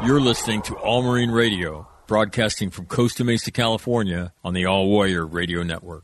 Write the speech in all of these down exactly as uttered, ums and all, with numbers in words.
You're listening to All Marine Radio, broadcasting from Costa Mesa, California, on the All Warrior Radio Network.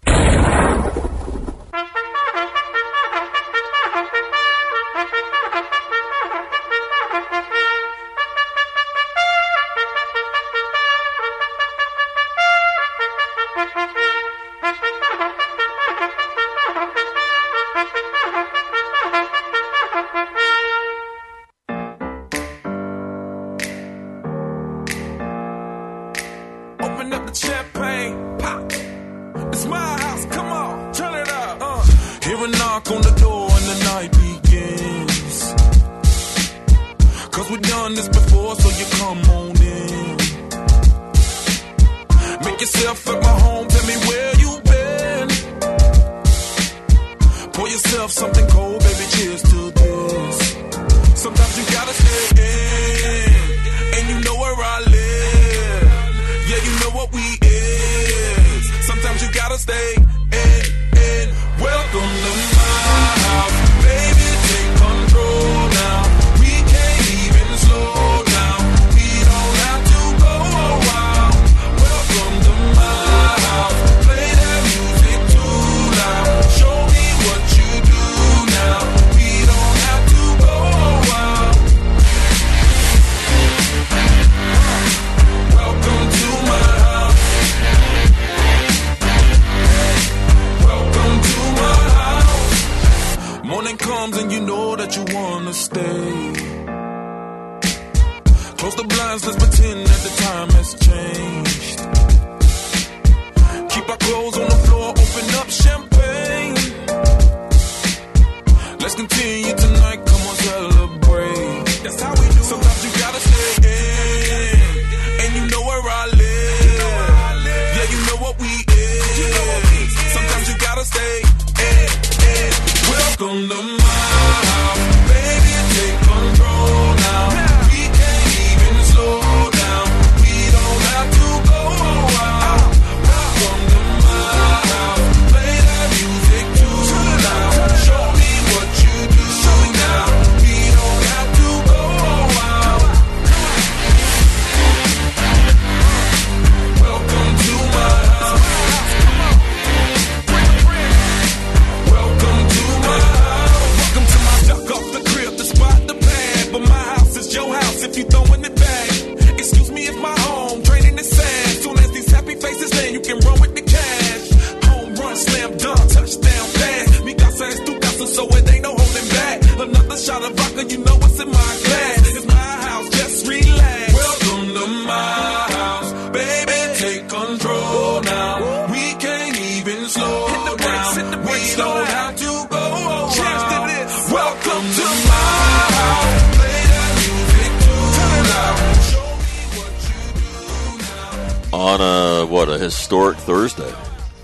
Historic Thursday.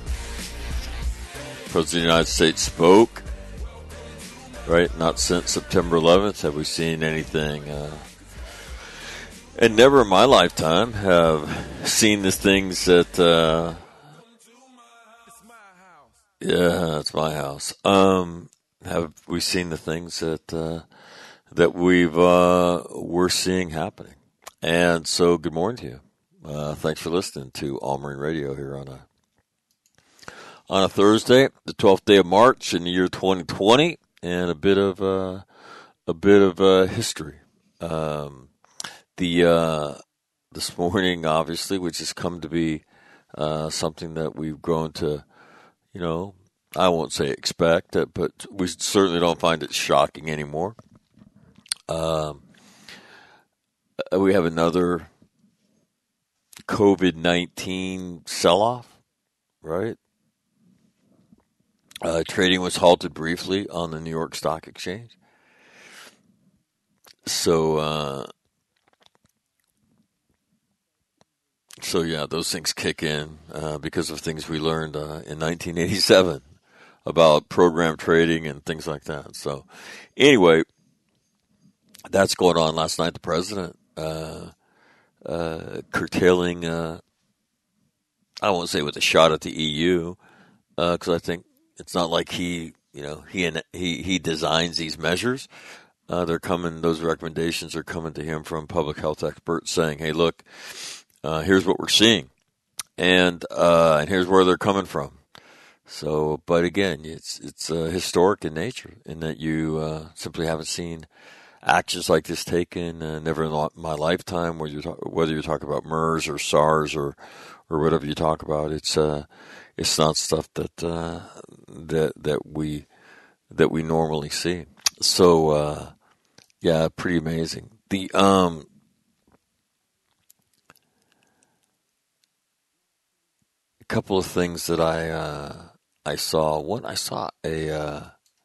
President of the United States spoke, right? Not since September eleventh have we seen anything. Uh, and never in my lifetime have seen the things that, uh, yeah, it's my house. Um, have we seen the things that, uh, that we've, uh, we're seeing happening. And so good morning to you. Uh, thanks for listening to All Marine Radio here on a on a Thursday, the twelfth day of March in the year twenty twenty, and a bit of uh, a bit of uh, history. Um, the uh, this morning, obviously, which has come to be uh, something that we've grown to, you know, I won't say expect, it, but we certainly don't find it shocking anymore. Um, we have another COVID nineteen sell-off, right? Uh, trading was halted briefly on the New York Stock Exchange. So, uh, so yeah, those things kick in uh, because of things we learned uh, in nineteen eighty-seven about program trading and things like that. So, anyway, that's going on. Last night, the president uh, uh, curtailing, uh, I won't say with a shot at the E U, because uh, I think it's not like he, you know, he he he designs these measures. uh, they're coming. Those recommendations are coming to him from public health experts saying, "Hey, look, uh, here's what we're seeing, and uh, and here's where they're coming from." So, but again, it's it's uh, historic in nature in that you uh, simply haven't seen actions like this taken, uh, never in my lifetime. Whether you're talk- whether you're talking about MERS or SARS or or whatever you talk about, it's uh, it's not stuff that uh, that that we that we normally see. So, uh, yeah, pretty amazing. The um, a couple of things that I uh, I saw. One, I saw a uh,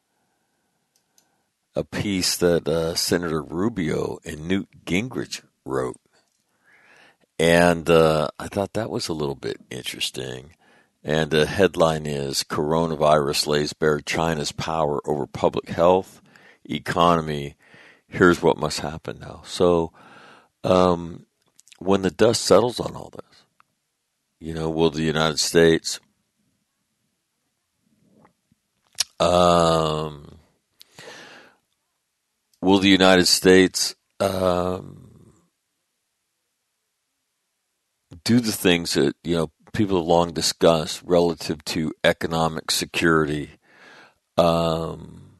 a piece that uh, Senator Rubio and Newt Gingrich wrote, and uh, I thought that was a little bit interesting. And the headline is, "Coronavirus lays bare China's power over public health, economy. Here's what must happen now." So um, when the dust settles on all this, you know, will the United States um, will the United States um, do the things that, you know, people have long discussed relative to economic security, um,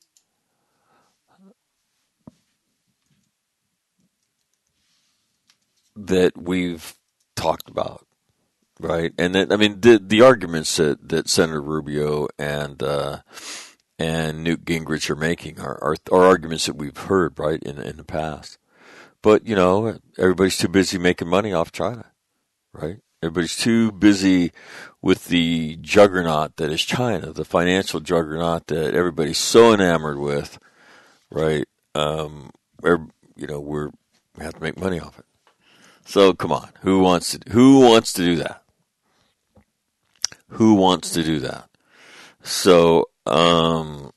that we've talked about, right? And then, I mean, the the arguments that, that Senator Rubio and uh, and Newt Gingrich are making are, are are arguments that we've heard, right, in in the past. But you know, everybody's too busy making money off China, right? Everybody's too busy with the juggernaut that is China, the financial juggernaut that everybody's so enamored with, right? Um, where, you know, we're, we have to make money off it. So come on, who wants to who wants to do that? Who wants to do that? So, um,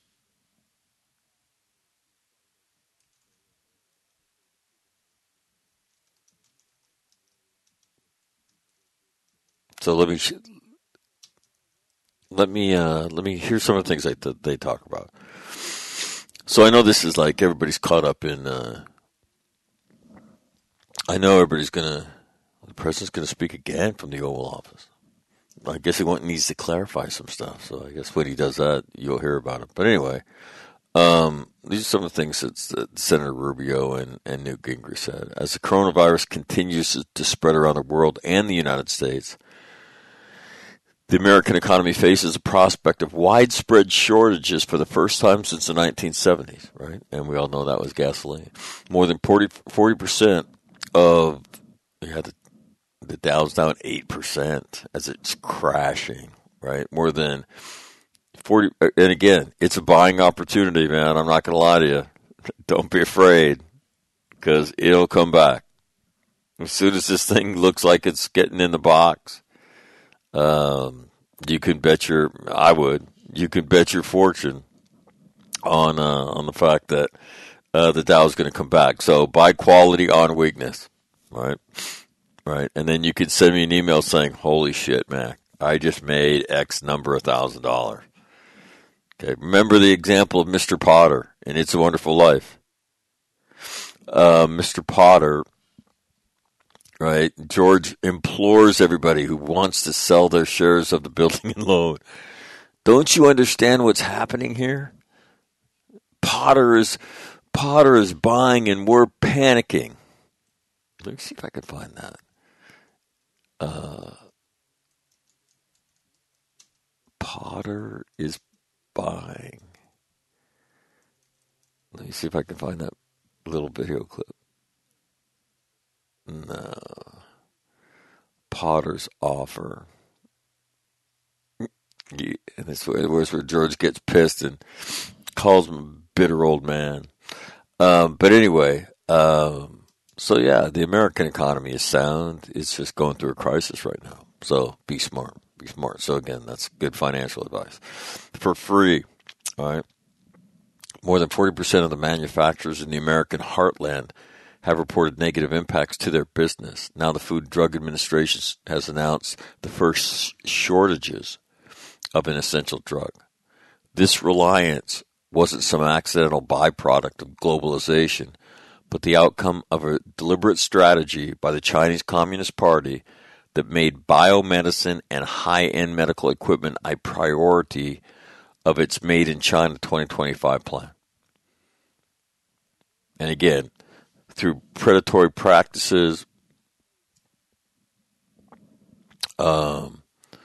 so let me let me uh, let me hear some of the things that they, they talk about. So I know this is like everybody's caught up in. Uh, I know everybody's gonna. The president's gonna speak again from the Oval Office. I guess he want, needs to clarify some stuff. So I guess when he does that, you'll hear about it. But anyway, um, these are some of the things that, that Senator Rubio and, and Newt Gingrich said. As the coronavirus continues to, to spread around the world and the United States, the American economy faces a prospect of widespread shortages for the first time since the nineteen seventies, right? And we all know that was gasoline. More than forty percent of, you had the, the Dow's down eight percent as it's crashing, right? More than forty, and again, it's a buying opportunity, man. I'm not going to lie to you. Don't be afraid, because it'll come back. As soon as this thing looks like it's getting in the box, Um, you can bet your, I would, you can bet your fortune on, uh, on the fact that, uh, the Dow is going to come back. So buy quality on weakness, right? Right. And then you can send me an email saying, "Holy shit, Mac, I just made X number of thousand dollars." Okay. Remember the example of Mister Potter in It's a Wonderful Life. Uh, Mister Potter, right? George implores everybody who wants to sell their shares of the building and loan. Don't you understand what's happening here? Potter is Potter is buying and we're panicking. Let me see if I can find that. Uh, Potter is buying. Let me see if I can find that little video clip. No. Potter's offer. Yeah, and this where's where George gets pissed and calls him a bitter old man. Um, but anyway, um, so yeah, the American economy is sound. It's just going through a crisis right now. So be smart. Be smart. So again, that's good financial advice. For free, all right? More than forty percent of the manufacturers in the American heartland have reported negative impacts to their business. Now the Food and Drug Administration has announced the first shortages of an essential drug. This reliance wasn't some accidental byproduct of globalization, but the outcome of a deliberate strategy by the Chinese Communist Party that made biomedicine and high-end medical equipment a priority of its Made in China twenty twenty-five plan. And again, through predatory practices, um,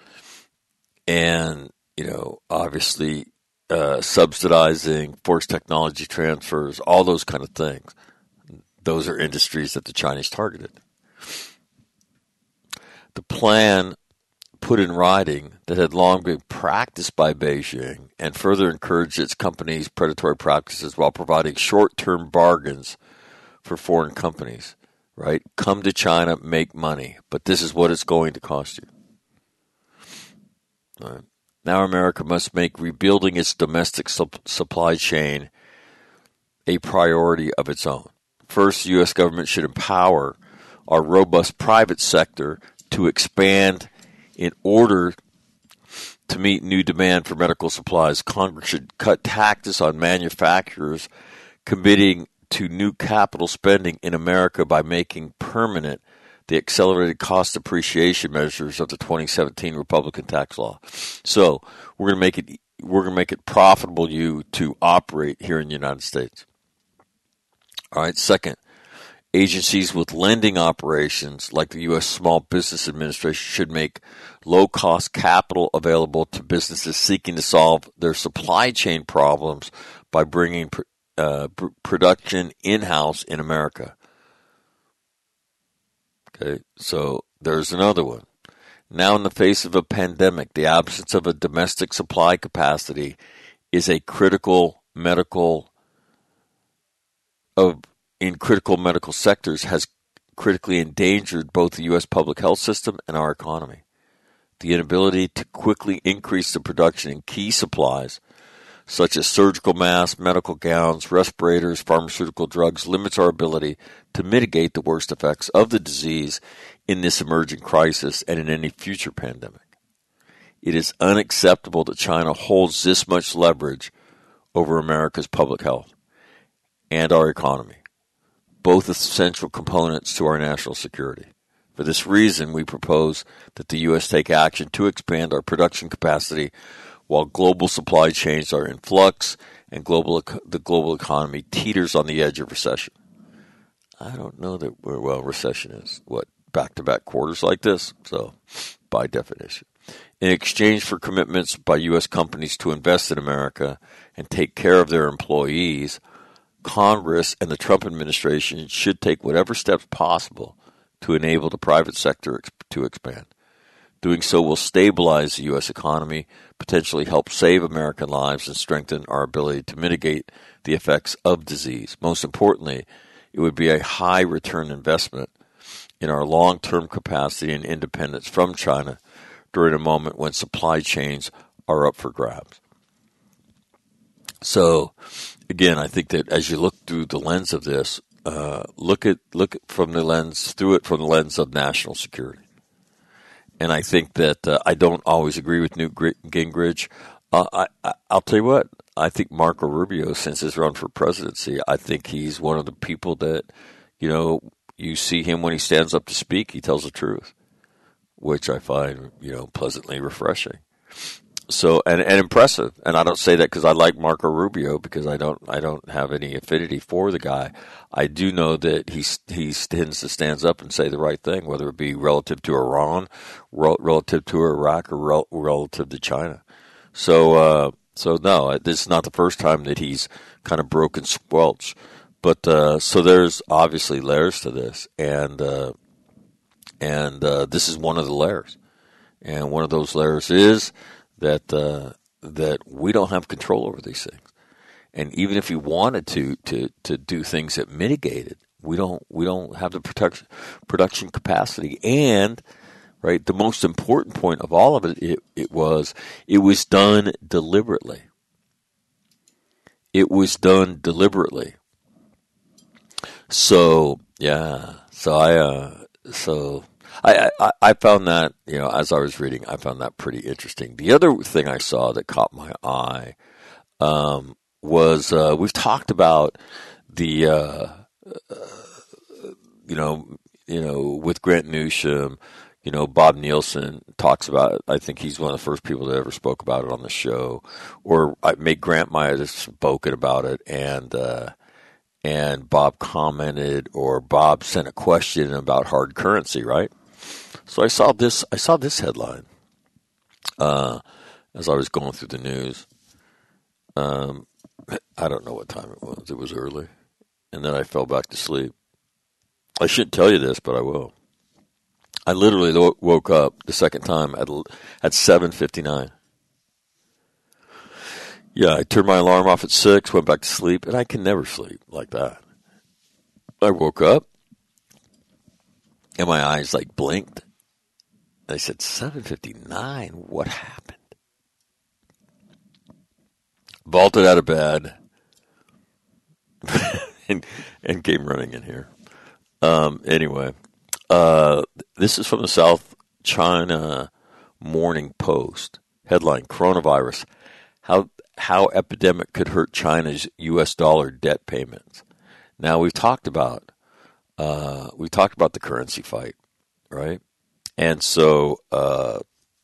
and, you know, obviously uh, subsidizing forced technology transfers, all those kind of things. Those are industries that the Chinese targeted. The plan put in writing that had long been practiced by Beijing and further encouraged its companies' predatory practices while providing short-term bargains for foreign companies, right? Come to China, make money, but this is what it's going to cost you. All right. Now America must make rebuilding its domestic sup- supply chain a priority of its own. First, the U S government should empower our robust private sector to expand in order to meet new demand for medical supplies. Congress should cut taxes on manufacturers committing to new capital spending in America by making permanent the accelerated cost appreciation measures of the twenty seventeen Republican tax law. So we're going to make it we're going to make it profitable you to operate here in the United States. All right. Second, agencies with lending operations like the U S Small Business Administration should make low-cost capital available to businesses seeking to solve their supply chain problems by bringing uh, pr- production in-house in America. Okay, so there's another one. Now, in the face of a pandemic, the absence of a domestic supply capacity is a critical medical of in critical medical sectors has critically endangered both the U S public health system and our economy. The inability to quickly increase the production in key supplies, such as surgical masks, medical gowns, respirators, pharmaceutical drugs, limits our ability to mitigate the worst effects of the disease in this emerging crisis and in any future pandemic. It is unacceptable that China holds this much leverage over America's public health and our economy, both essential components to our national security. For this reason, we propose that the U S take action to expand our production capacity while global supply chains are in flux and global the global economy teeters on the edge of recession. I don't know that we're, well, recession is, what, back-to-back quarters like this? So, by definition. In exchange for commitments by U S companies to invest in America and take care of their employees, Congress and the Trump administration should take whatever steps possible to enable the private sector to expand. Doing so will stabilize the U S economy, potentially help save American lives, and strengthen our ability to mitigate the effects of disease. Most importantly, it would be a high-return investment in our long-term capacity and independence from China during a moment when supply chains are up for grabs. So, again, I think that as you look through the lens of this, uh, look at look at from the lens through it from the lens of national security. And I think that uh, I don't always agree with Newt Gingrich. Uh, I, I, I'll tell you what, I think Marco Rubio, since his run for presidency, I think he's one of the people that, you know, you see him when he stands up to speak, he tells the truth, which I find, you know, pleasantly refreshing. So and, and impressive, and I don't say that because I like Marco Rubio, because I don't I don't have any affinity for the guy. I do know that he he tends to stand up and say the right thing, whether it be relative to Iran, relative to Iraq, or rel- relative to China. So uh, so no, this is not the first time that he's kind of broken squelch. But uh, so there's obviously layers to this, and uh, and uh, this is one of the layers, and one of those layers is that uh, that we don't have control over these things, and even if we wanted to to to do things that mitigate it, we don't we don't have the production production capacity. And right, the most important point of all of it, it, it was it was done deliberately. It was done deliberately. So yeah, so I uh, so. I, I, I found that, you know, as I was reading, I found that pretty interesting. The other thing I saw that caught my eye um, was uh, we've talked about the uh, uh, you know you know with Grant Newsham, you know Bob Nielsen talks about it. I think he's one of the first people that ever spoke about it on the show, or I Meg Grant might have spoken about it, and uh, and Bob commented, or Bob sent a question about hard currency, right? So I saw this I saw this headline uh, as I was going through the news. Um, I don't know what time it was. It was early. And then I fell back to sleep. I shouldn't tell you this, but I will. I literally lo- woke up the second time at at seven fifty-nine. Yeah, I turned my alarm off at six, went back to sleep, and I can never sleep like that. I woke up, and my eyes like blinked. I said, seven fifty-nine? What happened? Vaulted out of bed and, and came running in here. Um, anyway, uh, this is from the South China Morning Post. Headline, Coronavirus, how how epidemic could hurt China's U S dollar debt payments. Now, we've talked about uh, we've talked about the currency fight, right? And so, uh,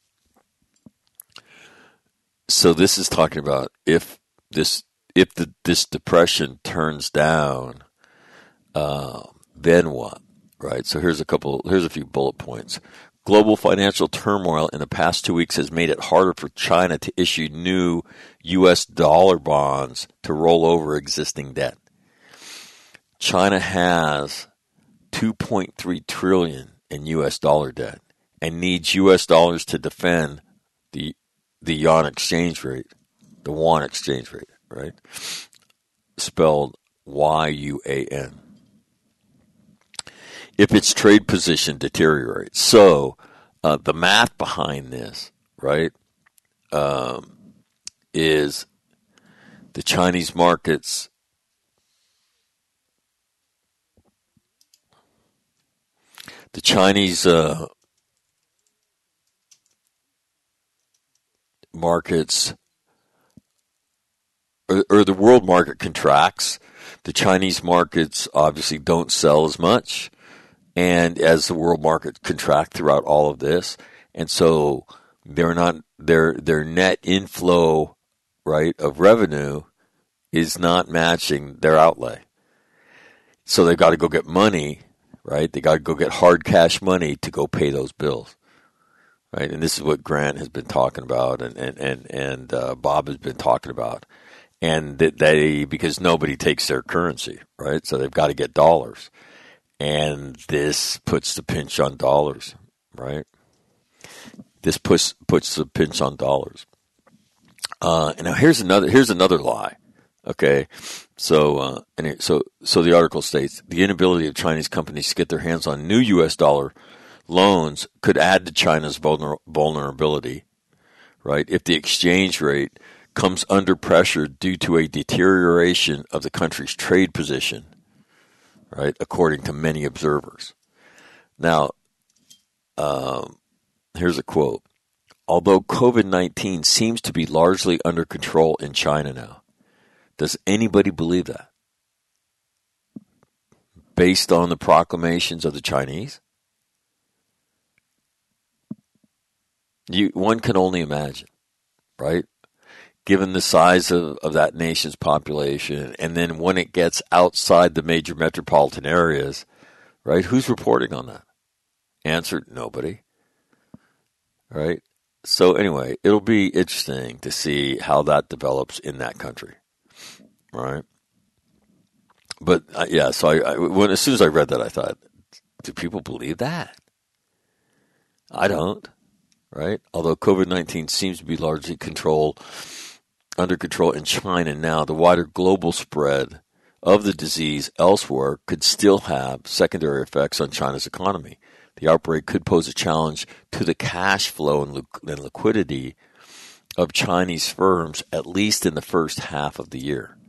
so this is talking about if this if the, this depression turns down, uh, then what? Right. So here's a couple. Here's a few bullet points. Global financial turmoil in the past two weeks has made it harder for China to issue new U S dollar bonds to roll over existing debt. China has two point three trillion dollars in U S dollar debt and needs U S dollars to defend the the yuan exchange rate, the yuan exchange rate, right? Spelled Y U A N. If its trade position deteriorates. So uh, the math behind this, right, um, is the Chinese markets the Chinese uh, markets or, or the world market contracts. The Chinese markets obviously don't sell as much. And as the world market contract throughout all of this, and so they're not their their net inflow, right, of revenue is not matching their outlay. So they've got to go get money, right? They got to go get hard cash money to go pay those bills, right? And this is what Grant has been talking about, and and and and uh, Bob has been talking about, and that they because nobody takes their currency, right? So they've got to get dollars. And this puts the pinch on dollars, right? This puts puts the pinch on dollars. Uh, and now here's another here's another lie. Okay, so uh, and it, so so the article states the inability of Chinese companies to get their hands on new U S dollar loans could add to China's vulner- vulnerability, right? If the exchange rate comes under pressure due to a deterioration of the country's trade position. Right, according to many observers. Now, um, here's a quote. Although COVID nineteen seems to be largely under control in China now, does anybody believe that? Based on the proclamations of the Chinese? You, one can only imagine, right? Given the size of, of that nation's population, and then when it gets outside the major metropolitan areas, right, who's reporting on that? Answer, nobody. Right? So anyway, it'll be interesting to see how that develops in that country. Right? But, uh, yeah, so I, I when as soon as I read that, I thought, do people believe that? I don't. Right? Although COVID nineteen seems to be largely controlled under control in China now, the wider global spread of the disease elsewhere could still have secondary effects on China's economy. The outbreak could pose a challenge to the cash flow and, li- and liquidity of Chinese firms, at least in the first half of the year.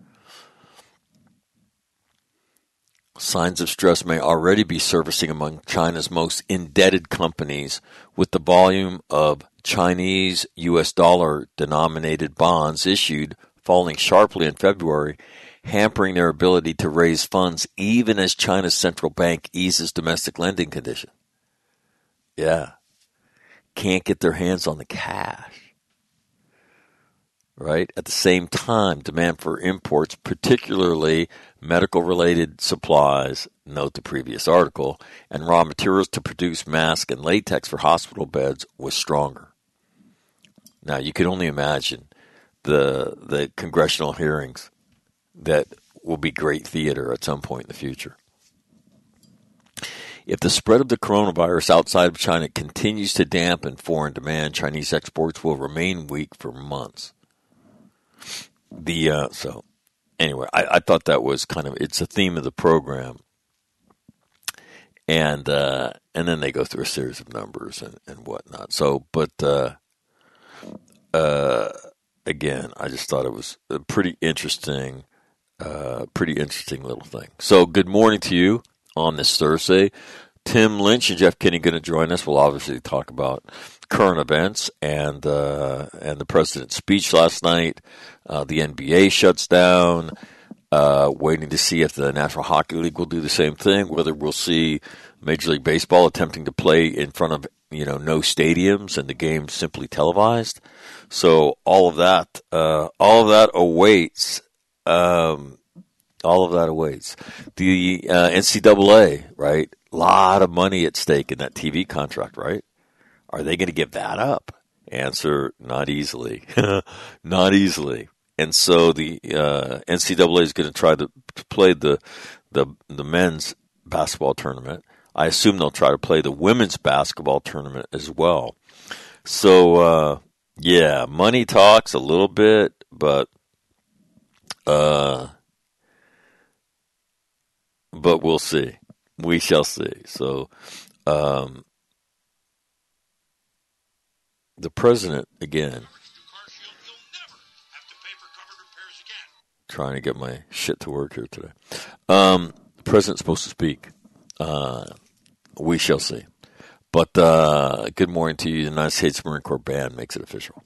Signs of stress may already be surfacing among China's most indebted companies, with the volume of Chinese U S dollar denominated bonds issued falling sharply in February, hampering their ability to raise funds even as China's central bank eases domestic lending conditions. Yeah. Can't get their hands on the cash. Right? At the same time, demand for imports, particularly medical-related supplies, note the previous article, and raw materials to produce masks and latex for hospital beds was stronger. Now, you can only imagine the the congressional hearings that will be great theater at some point in the future. If the spread of the coronavirus outside of China continues to dampen foreign demand, Chinese exports will remain weak for months. The uh, so anyway, I, I thought that was kind of it's a theme of the program, and uh, and then they go through a series of numbers and, and whatnot. So, but uh, uh, again, I just thought it was a pretty interesting, uh, pretty interesting little thing. So, good morning to you on this Thursday. Tim Lynch and Jeff Kinney going to join us. We'll obviously talk about current events and uh, and the president's speech last night. Uh, the N B A shuts down, uh, waiting to see if the National Hockey League will do the same thing, whether we'll see Major League Baseball attempting to play in front of, you know, no stadiums and the game simply televised. So all of that, uh, all of that awaits. Um, all of that awaits. The uh, N C double A, right? A lot of money at stake in that T V contract, right? Are they going to give that up? Answer, not easily. Not easily. And so the uh, N C double A is going to try to play the, the the men's basketball tournament. I assume they'll try to play the women's basketball tournament as well. So, uh, yeah, money talks a little bit, but uh, but we'll see. We shall see. So, um, the president, again, trying to get my shit to work here today. Um, the president's supposed to speak. Uh, we shall see. But uh, good morning to you. The United States Marine Corps Band makes it official.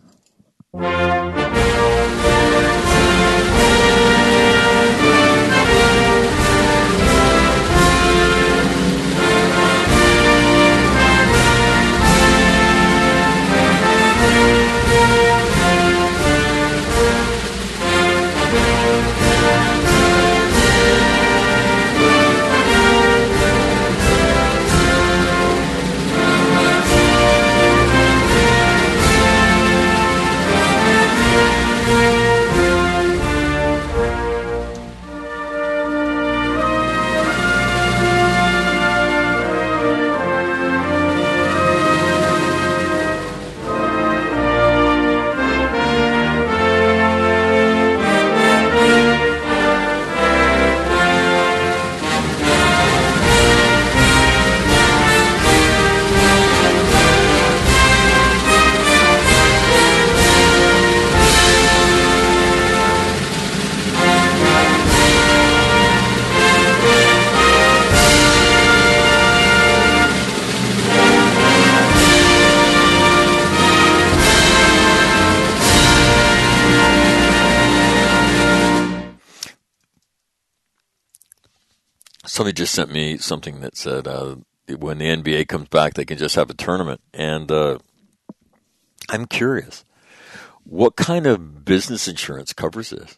Somebody just sent me something that said uh, when the N B A comes back, they can just have a tournament. And uh, I'm curious, what kind of business insurance covers this?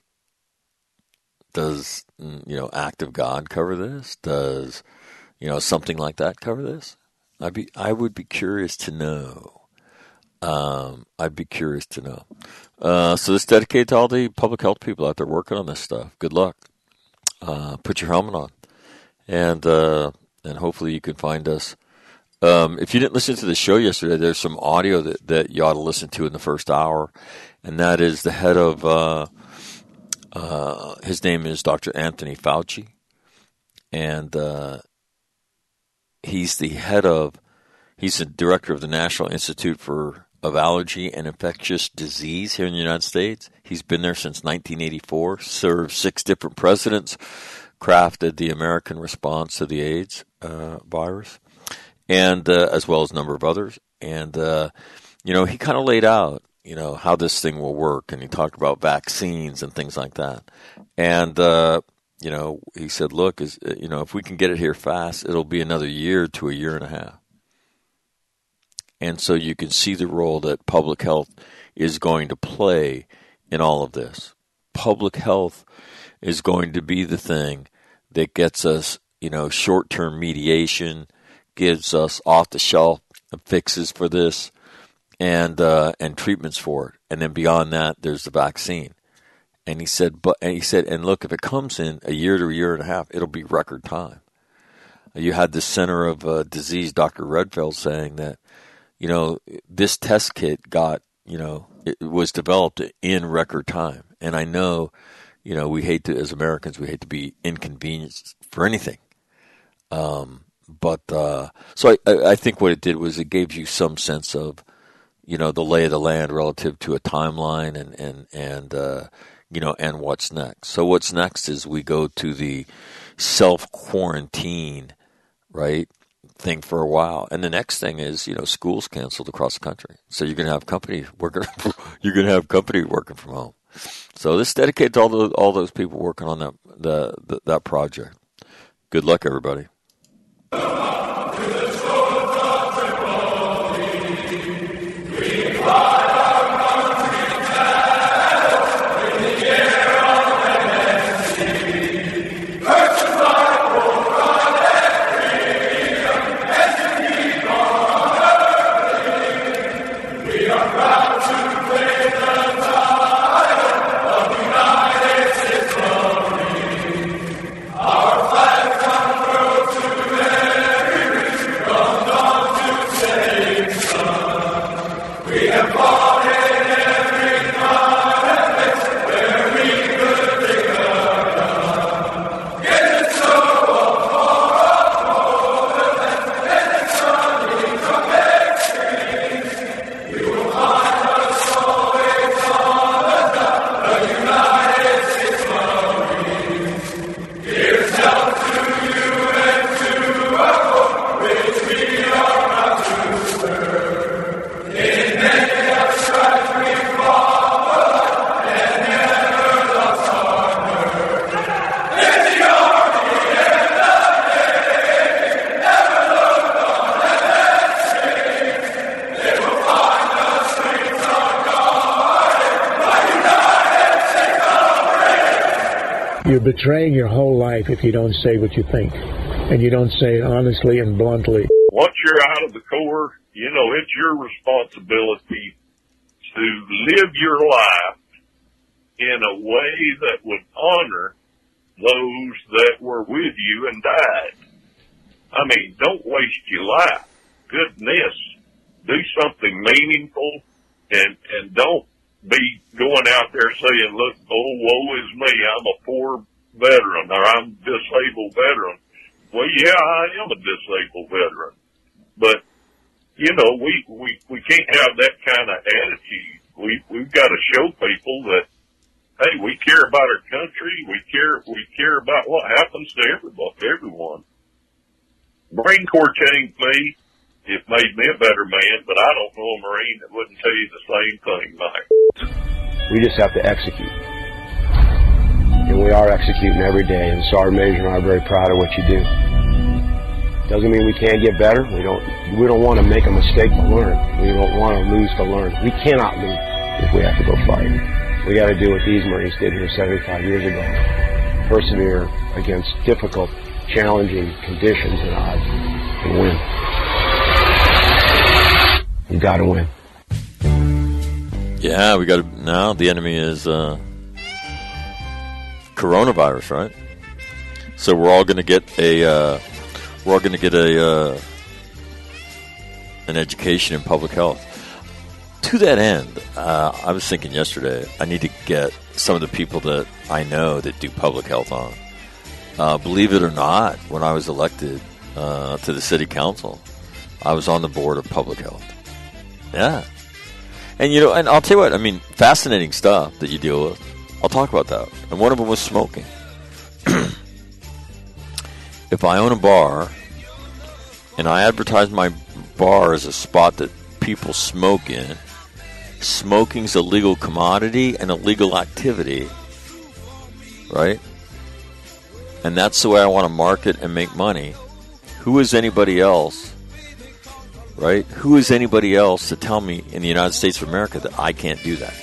Does, you know, Act of God cover this? Does, you know, something like that cover this? I'd be, I would be curious to know. Um, I'd be curious to know. Uh, so this is dedicated to all the public health people out there working on this stuff. Good luck. Uh, put your helmet on. And uh, and hopefully you can find us. Um, if you didn't listen to the show yesterday, there's some audio that, that you ought to listen to in the first hour, and that is the head of, uh, uh, his name is Doctor Anthony Fauci, and uh, he's the head of, he's the director of the National Institute for of Allergy and Infectious Disease here in the United States. He's been there since nineteen eighty-four, served six different presidents, crafted the American response to the AIDS uh, virus, and uh, as well as a number of others. And, uh, you know, he kind of laid out you know, how this thing will work. And he talked about vaccines and things like that. And, uh, you know, he said, look, is, you know, if we can get it here fast, it'll be another year to a year and a half. And so you can see the role that public health is going to play in all of this. Public health is going to be the thing that gets us, you know, short-term mediation, gives us off-the-shelf fixes for this, and uh, and treatments for it. And then beyond that, there's the vaccine. And he said, but and he said, and look, if it comes in a year to a year and a half, it'll be record time. You had the Center of uh, Disease, Doctor Redfield, saying that, you know, this test kit got, you know, it was developed in record time. And I know, you know, we hate to, as Americans, we hate to be inconvenienced for anything. Um, but uh, so I, I think what it did was it gave you some sense of, you know, the lay of the land relative to a timeline and and and uh, you know, and what's next. So what's next is we go to the self-quarantine, right, thing for a while, and the next thing is, you know, schools canceled across the country. So you're going to have company working. You're going to have company working from home. So this is dedicated to all those all those people working on that the, the that project. Good luck, everybody. You're betraying your whole life if you don't say what you think, and you don't say it honestly and bluntly. Once you're out of the Corps, you know, it's your responsibility to live your life in a way that would honor those that were with you and died. I mean, don't waste your life. Goodness, do something meaningful, and, and don't be going out there saying, look, oh, woe is me, I'm a poor veteran, or I'm a disabled veteran. Well, yeah, I am a disabled veteran. But, you know, we, we, we can't have that kind of attitude. We, we've got to show people that, hey, we care about our country, we care, we care about what happens to everybody, everyone. Marine Corps changed me. It made me a better man, but I don't know a Marine that wouldn't tell you the same thing, Mike. We just have to execute. And we are executing every day, and Sergeant Major and I are very proud of what you do. Doesn't mean we can't get better. We don't we don't want to make a mistake to learn. We don't want to lose to learn. We cannot lose if we have to go fight. We got to do what these Marines did here seventy-five years ago. Persevere against difficult, challenging conditions and odds and win. You got to win. Yeah, we got to. Now the enemy is uh, coronavirus, right? So we're all going to get a. Uh, we're all going to get a uh, an education in public health. To that end, uh, I was thinking yesterday, I need to get some of the people that I know that do public health on. Uh, believe it or not, when I was elected uh, to the city council, I was on the board of public health. Yeah. And, you know, and I'll tell you what, I mean, fascinating stuff that you deal with. I'll talk about that. And one of them was smoking. If I own a bar and I advertise my bar as a spot that people smoke in, smoking's a legal commodity and a legal activity, right? And that's the way I want to market and make money. Who is anybody else, right? Who is anybody else to tell me in the United States of America that I can't do that?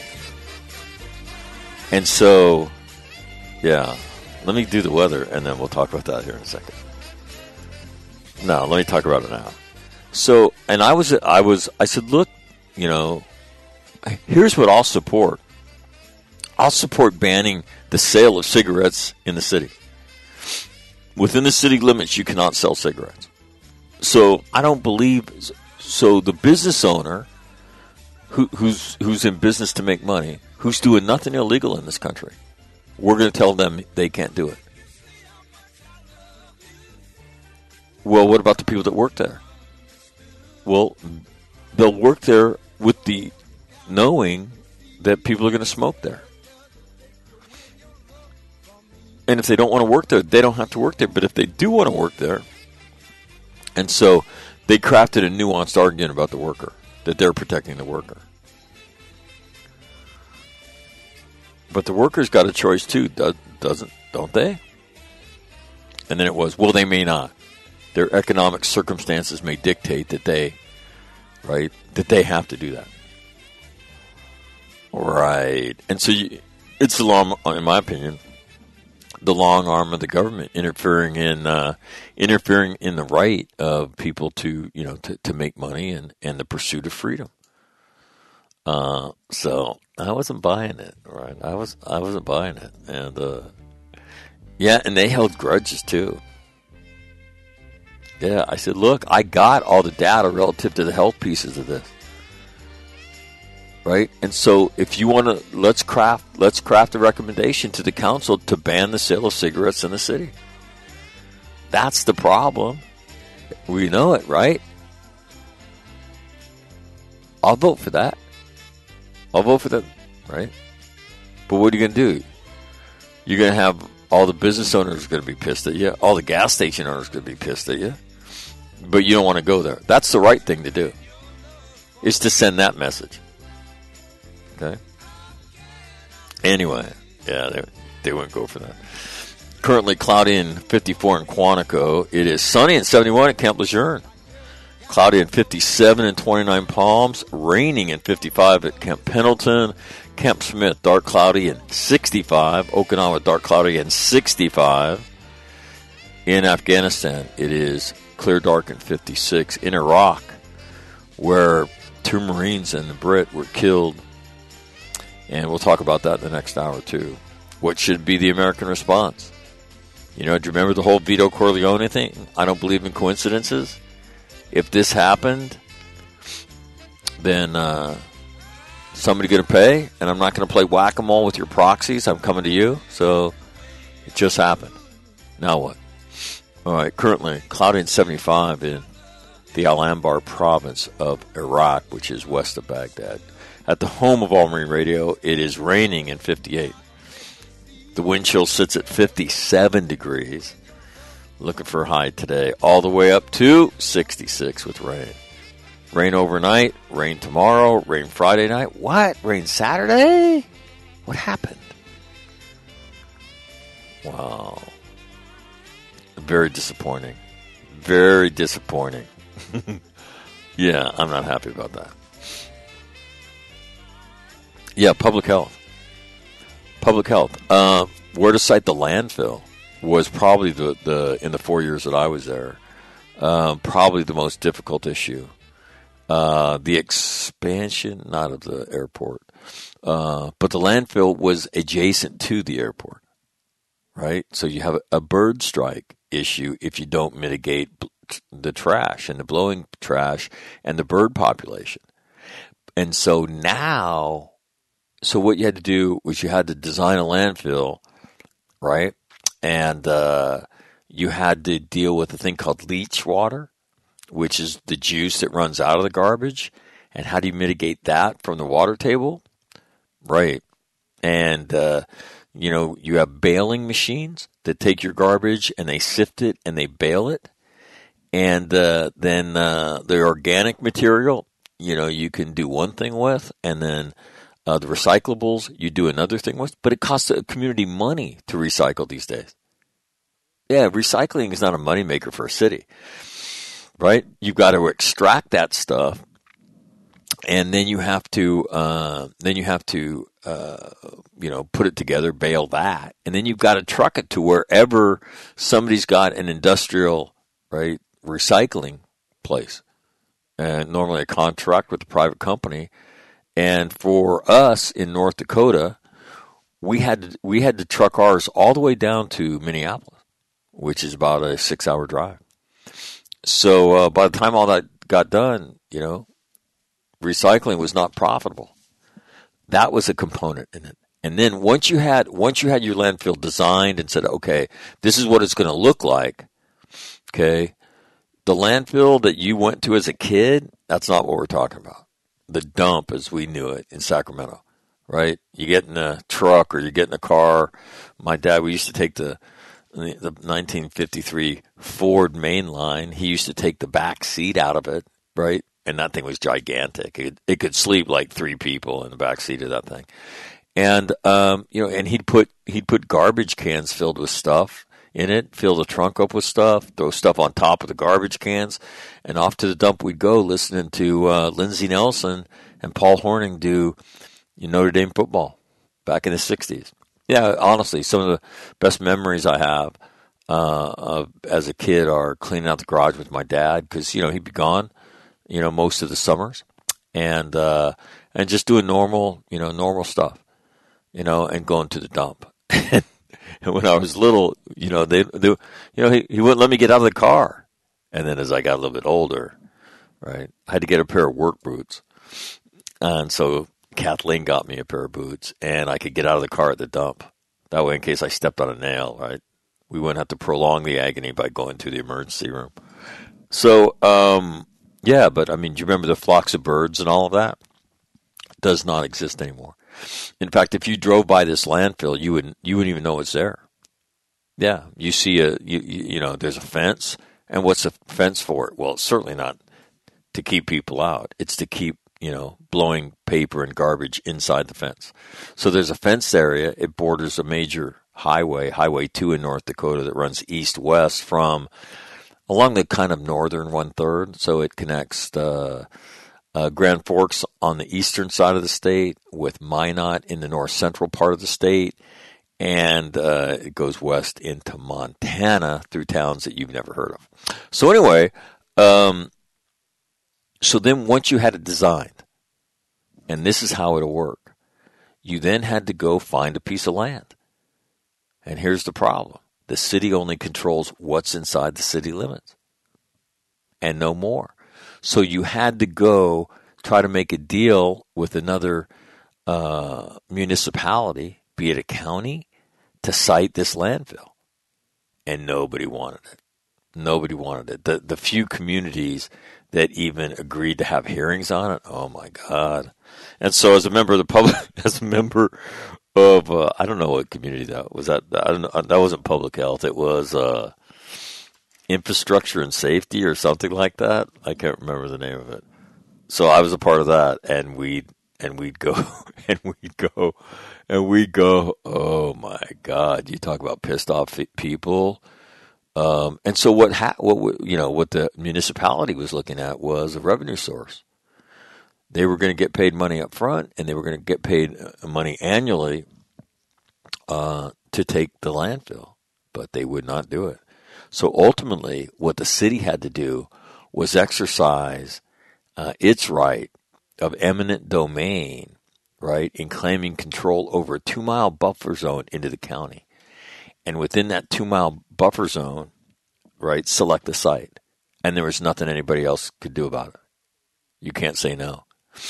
And so, yeah, let me do the weather, and then we'll talk about that here in a second. No, let me talk about it now. So, and I was, I was, I said, look, you know, here's what I'll support. I'll support banning the sale of cigarettes in the city. Within the city limits, you cannot sell cigarettes. So I don't believe. So the business owner, who, who's who's in business to make money, who's doing nothing illegal in this country, we're going to tell them they can't do it. Well, what about the people that work there? Well, they'll work there with the knowing that people are going to smoke there. And if they don't want to work there, they don't have to work there. But if they do want to work there, and so they crafted a nuanced argument about the worker, that they're protecting the worker. But the worker's got a choice too, doesn't, don't they? And then it was, well, they may not. Their economic circumstances may dictate that they, right, that they have to do that. Right. And so you, it's the long, in my opinion, the long arm of the government interfering in uh, interfering in the right of people to, you know, to, to make money and, and the pursuit of freedom. Uh, so I wasn't buying it, right? I was I wasn't buying it, and uh, yeah, and they held grudges too. Yeah, I said, look, I got all the data relative to the health pieces of this. Right? And so if you want to, let's craft let's craft a recommendation to the council to ban the sale of cigarettes in the city. That's the problem. We know it, right? I'll vote for that. I'll vote for that, right? But what are you going to do? You're going to have all the business owners going to be pissed at you. All the gas station owners going to be pissed at you. But you don't want to go there. That's the right thing to do, is to send that message. Okay. Anyway, yeah, they, they wouldn't go for that. Currently cloudy and fifty-four in Quantico. It is sunny and seventy-one at Camp Lejeune. Cloudy and fifty-seven in twenty-nine Palms. Raining and fifty-five at Camp Pendleton. Camp Smith, dark cloudy and sixty-five. Okinawa, dark cloudy and sixty-five. In Afghanistan, it is clear, dark, and fifty-six. In Iraq, where two Marines and the Brit were killed. And we'll talk about that in the next hour, too. What should be the American response? You know, do you remember the whole Vito Corleone thing? I don't believe in coincidences. If this happened, then uh, somebody going to pay, and I'm not going to play whack-a-mole with your proxies. I'm coming to you. So it just happened. Now what? All right, currently cloudy and seventy-five in the Al-Anbar province of Iraq, which is west of Baghdad. At the home of All Marine Radio, it is raining and fifty-eight. The wind chill sits at fifty-seven degrees. Looking for a high today, all the way up to sixty-six with rain. Rain overnight, rain tomorrow, rain Friday night. What? Rain Saturday? What happened? Wow. Very disappointing. Very disappointing. Yeah, I'm not happy about that. Yeah, public health. Public health. Uh, where to site the landfill was probably the, the in the four years that I was there, uh, probably the most difficult issue. Uh, the expansion, not of the airport, uh, but the landfill was adjacent to the airport, right? So you have a bird strike issue if you don't mitigate the trash and the blowing trash and the bird population. And so now... So what you had to do was you had to design a landfill, right? And uh, you had to deal with a thing called leach water, which is the juice that runs out of the garbage. And how do you mitigate that from the water table? Right. And, uh, you know, you have baling machines that take your garbage and they sift it and they bale it. And uh, then uh, the organic material, you know, you can do one thing with, and then uh, the recyclables you do another thing with, but it costs the community money to recycle these days. Yeah, recycling is not a moneymaker for a city, right? You've got to extract that stuff, and then you have to, uh, then you have to, uh, you know, put it together, bale that, and then you've got to truck it to wherever somebody's got an industrial, right, recycling place, and normally a contract with a private company. And for us in North Dakota, we had to, we had to truck ours all the way down to Minneapolis, which is about a six-hour drive. So uh, by the time all that got done, you know, recycling was not profitable. That was a component in it. And then once you had once you had your landfill designed and said, okay, this is what it's going to look like, okay, the landfill that you went to as a kid, that's not what we're talking about. The dump as we knew it in Sacramento, right? You get in a truck or you get in a car. My dad, we used to take the the nineteen fifty-three Ford Mainline. He used to take the back seat out of it, right? And that thing was gigantic. It, it could sleep like three people in the back seat of that thing. And um, you know, and he'd put he'd put garbage cans filled with stuff in it, fill the trunk up with stuff, throw stuff on top of the garbage cans, and off to the dump we'd go, listening to uh, Lindsey Nelson and Paul Hornung do you know, Notre Dame football back in the sixties. Yeah, honestly, some of the best memories I have uh, of, as a kid are cleaning out the garage with my dad because, you know, he'd be gone, you know, most of the summers, and uh, and just doing normal, you know, normal stuff, you know, and going to the dump. And when I was little, you know, they, they you know, he, he wouldn't let me get out of the car. And then as I got a little bit older, right, I had to get a pair of work boots. And so Kathleen got me a pair of boots, and I could get out of the car at the dump. That way, in case I stepped on a nail, right, we wouldn't have to prolong the agony by going to the emergency room. So, um, yeah, but I mean, do you remember the flocks of birds and all of that? It does not exist anymore. In fact, if you drove by this landfill, you wouldn't you wouldn't even know it's there. Yeah, you see a you you know there's a fence, and what's the fence for? Well, it's certainly not to keep people out. It's to keep you know blowing paper and garbage inside the fence. So there's a fence area. It borders a major highway, Highway two in North Dakota, that runs east-west from along the kind of northern one-third. So it connects the Uh, Grand Forks on the eastern side of the state with Minot in the north central part of the state, and uh, it goes west into Montana through towns that you've never heard of. So anyway, um, so then once you had it designed, and this is how it'll work, you then had to go find a piece of land. And here's the problem. The city only controls what's inside the city limits and no more. So you had to go try to make a deal with another uh, municipality, be it a county, to site this landfill. And nobody wanted it. Nobody wanted it. The the few communities that even agreed to have hearings on it, oh my God. And so as a member of the public, as a member of, uh, I don't know what community that was. That, I don't know, that wasn't public health. It was uh, infrastructure and safety or something like that. I can't remember the name of it. So I was a part of that, and we'd and we'd go and we'd go and we'd go. Oh my God! You talk about pissed off people. Um, and so what? Ha- what you know? What the municipality was looking at was a revenue source. They were going to get paid money up front, and they were going to get paid money annually uh, to take the landfill, but they would not do it. So ultimately, what the city had to do was exercise uh, its right of eminent domain, right, in claiming control over a two-mile buffer zone into the county. And within that two-mile buffer zone, right, select the site. And there was nothing anybody else could do about it. You can't say no.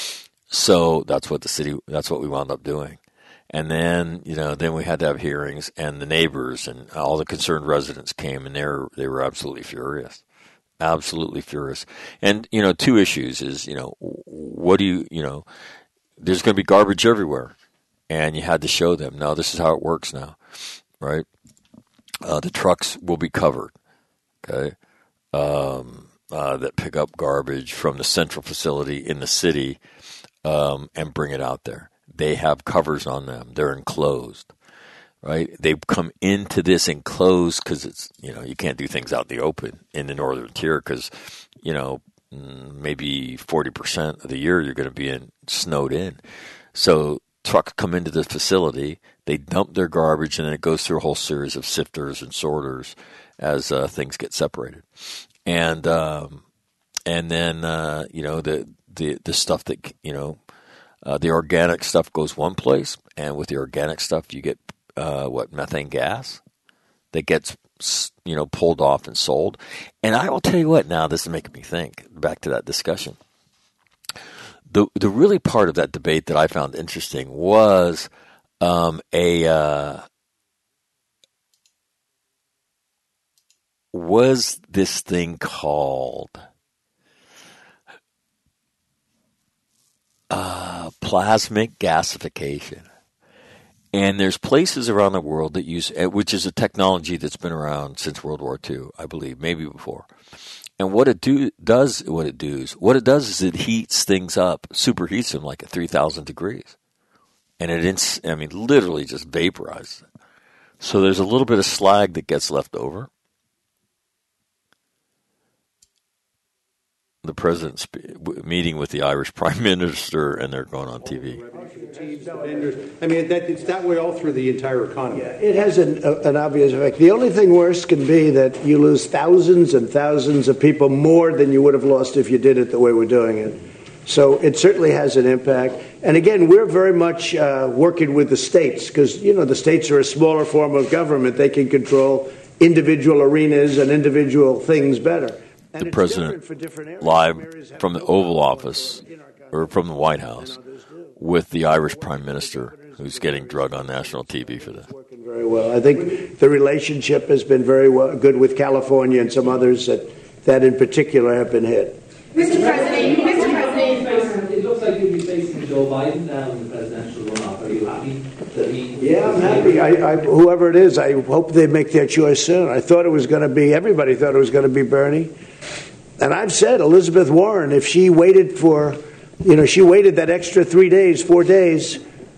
So that's what the city, that's what we wound up doing. And then, you know, then we had to have hearings, and the neighbors and all the concerned residents came, and they were, they were absolutely furious. Absolutely furious. And, you know, two issues is, you know, what do you, you know, there's going to be garbage everywhere. And you had to show them, no, this is how it works now, right? Uh, the trucks will be covered, okay? Um, uh, that pick up garbage from the central facility in the city um, and bring it out there. They have covers on them. They're enclosed, right? They come into this enclosed because it's, you know, you can't do things out in the open in the northern tier because, you know, maybe forty percent of the year you're going to be in snowed in. So trucks come into the facility, they dump their garbage, and then it goes through a whole series of sifters and sorters as uh, things get separated. And um, and then, uh, you know, the, the, the stuff that, you know, uh, the organic stuff goes one place, and with the organic stuff you get, uh, what, methane gas that gets, you know, pulled off and sold. And I will tell you what, now this is making me think, back to that discussion. The the really part of that debate that I found interesting was um, a uh, was this thing called uh, plasmic gasification. And there's places around the world that use, which is a technology that's been around since World War Two, I believe, maybe before. And what it do does, what it does, what it does is it heats things up, superheats them like at three thousand degrees, and it, ins- I mean, literally just vaporizes it. So there's a little bit of slag that gets left over. The president's meeting with the Irish Prime Minister, and they're going on T V. I mean, that, it's that way all through the entire economy. Yeah, it has an, uh, an obvious effect. The only thing worse can be that you lose thousands and thousands of people more than you would have lost if you did it the way we're doing it. So it certainly has an impact. And again, we're very much uh, working with the states because, you know, the states are a smaller form of government. They can control individual arenas and individual things better. The president live from the Oval Office or from the White House with the Irish Prime Minister, who's getting drug on national T V for this. Working very well. I think the relationship has been very well, good with California and some others that, that in particular have been hit. Mister President, Mister President, it looks like you'll be facing Joe Biden now in the presidential runoff. Are you happy that he? Yeah, I'm happy. I, I, whoever it is, I hope they make their choice soon. I thought it was going to be, everybody thought it was going to be Bernie. And I've said Elizabeth Warren, if she waited for, you know, she waited that extra three days, four days,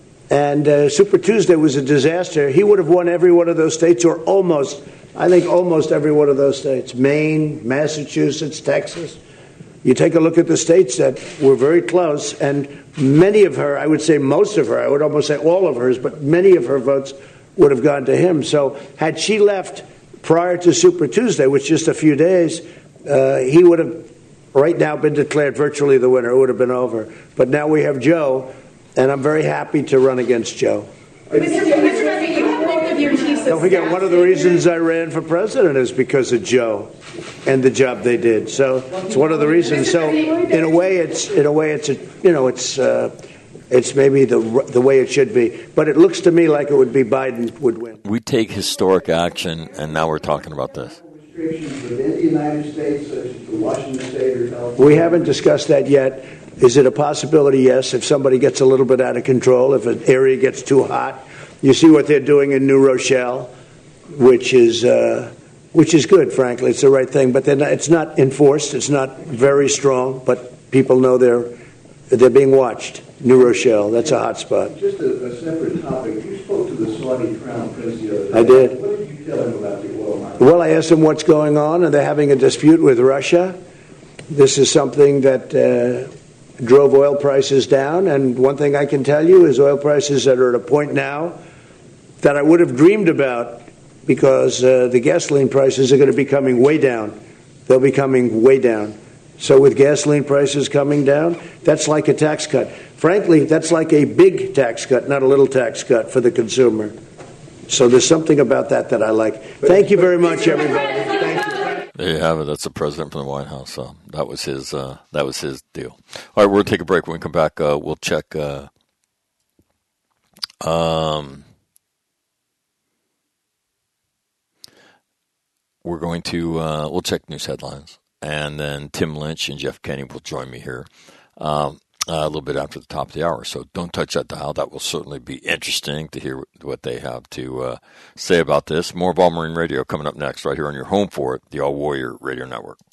and uh, Super Tuesday was a disaster, he would have won every one of those states, or almost, I think almost every one of those states. Maine, Massachusetts, Texas. You take a look at the states that were very close, and many of her, I would say most of her, I would almost say all of hers, but many of her votes would have gone to him. So had she left prior to Super Tuesday, which just a few days, uh, he would have right now been declared virtually the winner. It would have been over. But now we have Joe, and I'm very happy to run against Joe. Mister President, you have both of your chiefs of Don't forget, staff one of the reasons I ran for president is because of Joe and the job they did. So it's one of the reasons. So in a way, it's in a way, it's a, you know, it's uh, it's maybe the the way it should be. But it looks to me like it would be Biden would win. We take historic action, and now we're talking about this. Restrictions within the United States, such as the Washington State or California. We haven't discussed that yet. Is it a possibility? Yes. If somebody gets a little bit out of control, if an area gets too hot, you see what they're doing in New Rochelle, which is uh, which is good. Frankly, it's the right thing. But not, it's not enforced. It's not very strong. But people know they're they're being watched. New Rochelle, that's a hot spot. Just a, a separate topic. You spoke to the Saudi Crown Prince the other day. I did. What did you tell him about the oil market? Well, I asked them what's going on, and they're having a dispute with Russia. This is something that uh, drove oil prices down, and one thing I can tell you is oil prices that are at a point now that I would have dreamed about, because uh, the gasoline prices are going to be coming way down. They'll be coming way down. So with gasoline prices coming down, that's like a tax cut. Frankly, that's like a big tax cut, not a little tax cut for the consumer. So there's something about that that I like. Thank you very much, everybody. Thank you. There you have it. That's the president from the White House. So that was his. Uh, that was his deal. All right, we're gonna take a break. When we come back, uh, we'll check. Uh, um, we're going to uh, we'll check news headlines, and then Tim Lynch and Jeff Kenny will join me here um, uh, a little bit after the top of the hour. So don't touch that dial. That will certainly be interesting to hear what they have to uh, say about this. More of All Marine Radio coming up next, right here on your home for it, the All Warrior Radio Network.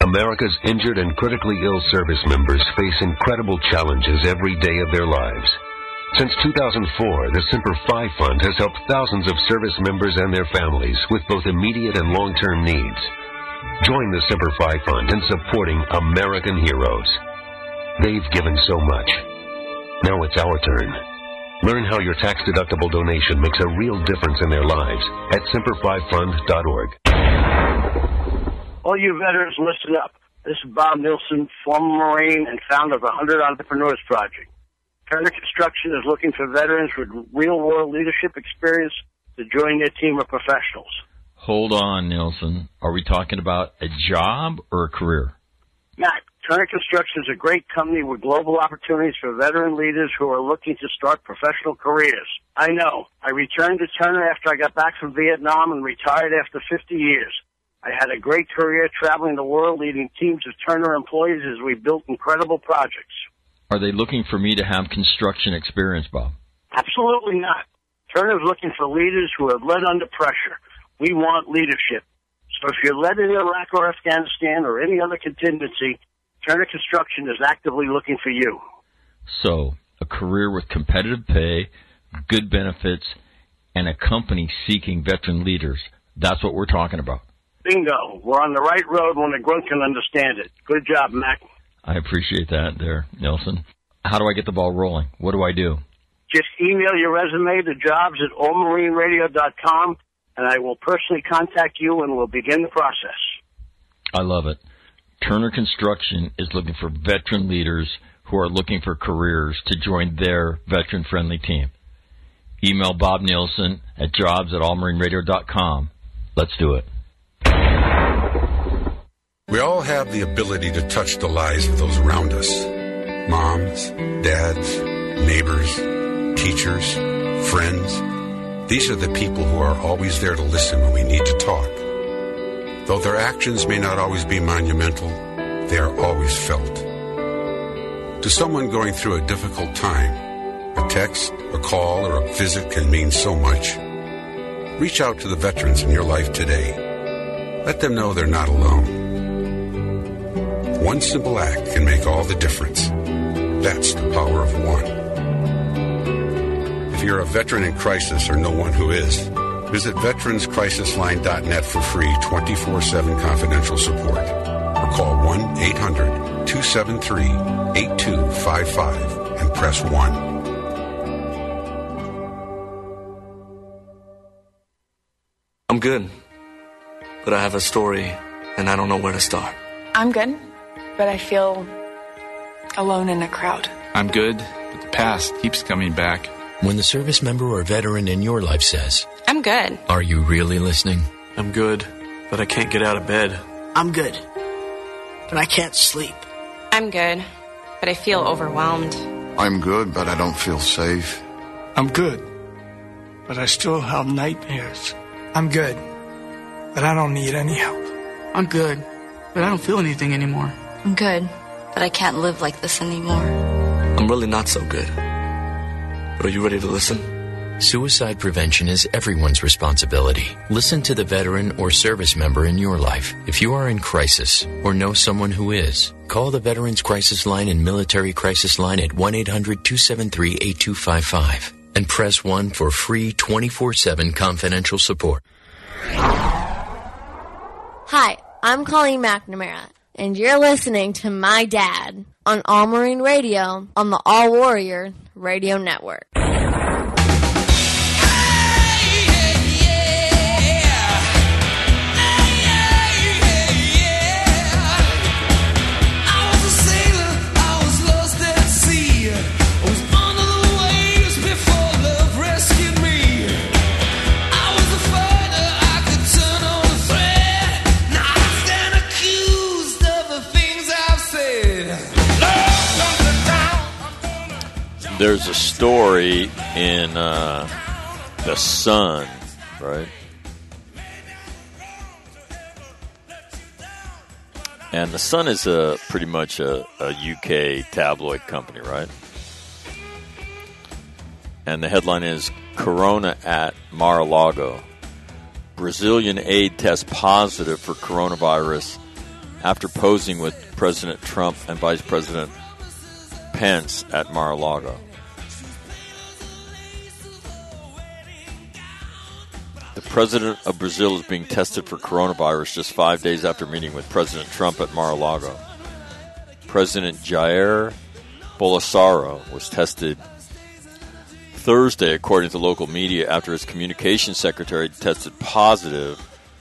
America's injured and critically ill service members face incredible challenges every day of their lives. Since two thousand four, the Semper Fi Fund has helped thousands of service members and their families with both immediate and long-term needs. Join the Semper Fi Fund in supporting American heroes. They've given so much. Now it's our turn. Learn how your tax-deductible donation makes a real difference in their lives at semper fi fund dot org. All you veterans, listen up. This is Bob Nilsson, former Marine and founder of the one hundred Entrepreneurs Project. Turner Construction is looking for veterans with real-world leadership experience to join their team of professionals. Hold on, Nilsson. Are we talking about a job or a career? Matt, Turner Construction is a great company with global opportunities for veteran leaders who are looking to start professional careers. I know. I returned to Turner after I got back from Vietnam and retired after fifty years. I had a great career traveling the world leading teams of Turner employees as we built incredible projects. Are they looking for me to have construction experience, Bob? Absolutely not. Turner's looking for leaders who have led under pressure. We want leadership. So if you're led in Iraq or Afghanistan or any other contingency, Turner Construction is actively looking for you. So, a career with competitive pay, good benefits, and a company seeking veteran leaders. That's what we're talking about. Bingo. We're on the right road when the grunt can understand it. Good job, Mac. I appreciate that there, Nelson. How do I get the ball rolling? What do I do? Just email your resume to jobs at all marine radio dot com, and I will personally contact you and we'll begin the process. I love it. Turner Construction is looking for veteran leaders who are looking for careers to join their veteran-friendly team. Email Bob Nielsen at jobs at all marine radio dot com. Let's do it. We all have the ability to touch the lives of those around us. Moms, dads, neighbors, teachers, friends. These are the people who are always there to listen when we need to talk. Though their actions may not always be monumental, they are always felt. To someone going through a difficult time, a text, a call, or a visit can mean so much. Reach out to the veterans in your life today. Let them know they're not alone. One simple act can make all the difference. That's the power of one. If you're a veteran in crisis or know one who is, visit veterans crisis line dot net for free twenty-four seven confidential support. Or call one eight hundred two seven three eight two five five and press one. I'm good, but I have a story and I don't know where to start. I'm good, but I feel alone in a crowd. I'm good, but the past keeps coming back. When the service member or veteran in your life says, I'm good. Are you really listening? I'm good, but I can't get out of bed. I'm good, but I can't sleep. I'm good, but I feel overwhelmed. I'm good, but I don't feel safe. I'm good, but I still have nightmares. I'm good, but I don't need any help. I'm good, but I don't feel anything anymore. I'm good, but I can't live like this anymore. I'm really not so good. But are you ready to listen? Suicide prevention is everyone's responsibility. Listen to the veteran or service member in your life. If you are in crisis or know someone who is, call the Veterans Crisis Line and Military Crisis Line at one eight hundred two seven three eight two five five and press one for free twenty-four seven confidential support. Hi, I'm Colleen McNamara, and you're listening to my dad on All Marine Radio on the All Warrior Radio Network. There's a story in uh, The Sun, right? And The Sun is a pretty much a, a U K tabloid company, right? And the headline is Corona at Mar-a-Lago. Brazilian aide tests positive for coronavirus after posing with President Trump and Vice President Pence at Mar-a-Lago. The president of Brazil is being tested for coronavirus just five days after meeting with President Trump at Mar-a-Lago. President Jair Bolsonaro was tested Thursday, according to local media, after his communications secretary tested positive